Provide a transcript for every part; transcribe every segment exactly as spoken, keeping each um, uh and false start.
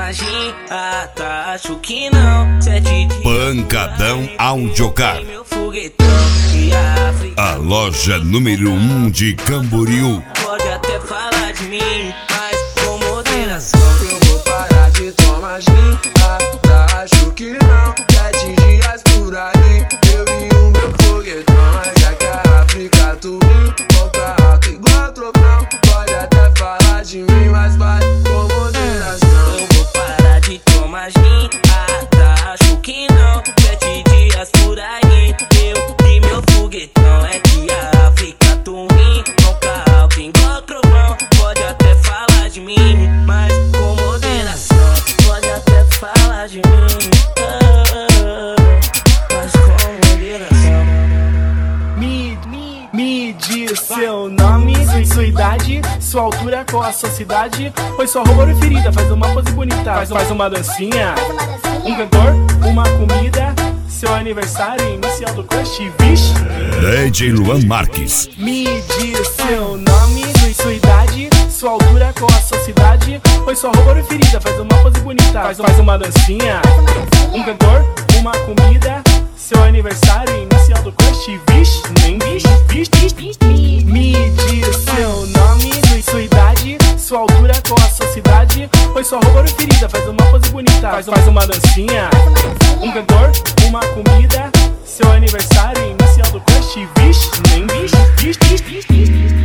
magia, tá, acho que não. Sete dias Pancadão Audiocar, meu foguetão e a África. a loja número um de Camboriú. Pode até falar de mim, mas com moderação. Eu vou parar de tomar gin, ah, tá, acho que não. Sete dias por aí, eu e o meu foguetão. Mas é que a África tu vim, volta alto igual trovão. Pode até falar de mim, mas vai com moderação. Eu vou parar de tomar gin, ah, tá, acho que não. Sete dias por aí, eu e meu foguetão. É que a África tu vim, nunca alto igual trovão. Pode até falar de mim, mas com moderação. Pode até falar de mim, ah, mas com moderação. Me, me, me diz seu nome, sua idade, sua altura, qual a sua cidade. Pois sua roupa preferida, faz uma pose bonita, faz, faz uma dancinha. Um cantor, uma comida, seu aniversário, inicial do crush, vixe. D J Luan Marques, Me diz seu nome, sua idade, sua altura, qual a sua cidade. Pois sua roupa preferida, faz uma pose bonita, faz, faz uma dancinha. Um cantor, uma comida, seu aniversário, inicial do crush, vixe, nem vixe, vixe, vixe, vixe. Me diz seu nome, sua idade, sua altura, qual a sua cidade. Pois sua roupa preferida, faz uma pose bonita, faz, faz uma dancinha. Um cantor, uma comida, seu aniversário, inicial do crush, vixe, nem vixe, vixe, vixe, vixe.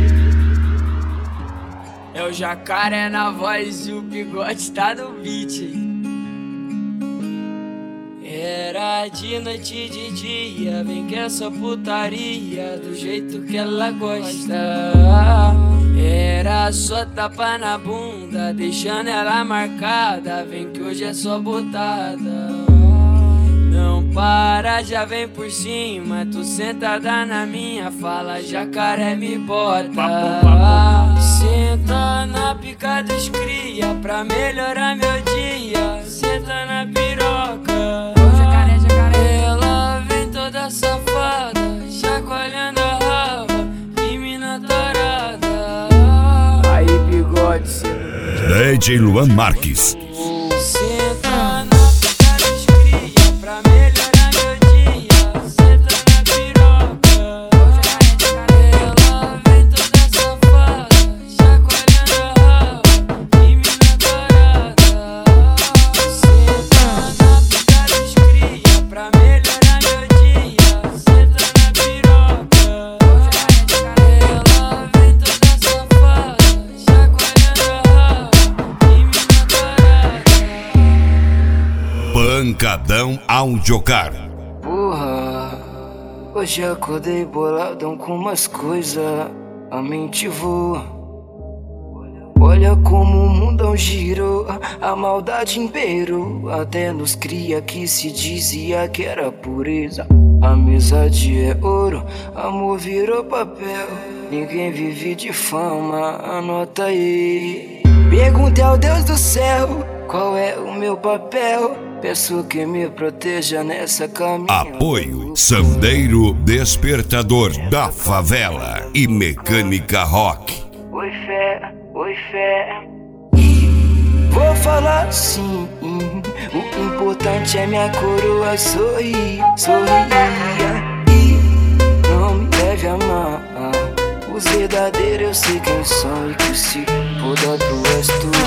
É o jacaré na voz e o bigode tá no beat. Era de noite e de dia, vem que essa putaria do jeito que ela gosta. Era só tapa na bunda, deixando ela marcada, vem que hoje é só botada. Não para, já vem por cima, tu sentada na minha fala, jacaré me bota. Senta na pica dos cria, pra melhorar meu dia, senta na piroca. Jacaré, jacaré. Ela vem toda safada, chacoalhando a raba, que mina tarada. Aí bigode, D J Luan Marques, senta na pica dos cria, pra melhorar meu dia, senta na piroca. Ela vem toda safada, chacoalhando a raba, que mina tarada. Senta na pica dos cria, pra melhorar meu dia, senta na piroca. Ela vem toda safada, chacoalhando a raba, que mina tarada. Pancadão Audiocar, Porra, hoje acordei boladão com umas coisas, a mente voa. Olha como o mundão girou, a maldade imperou, até nos cria que se dizia que era pureza. Amizade é ouro, amor virou papel, ninguém vive de fama, anota aí. Pergunte ao Deus do céu, qual é o meu papel? Peço que me proteja nessa caminhada. apoio Sandeiro Despertador da Favela e Mecânica Rock. Oi fé, oi fé. Vou falar assim, o importante é minha coroa sorrir, sorria. E não me deve amar, os verdadeiros eu sei quem são. E que se for tu és tu.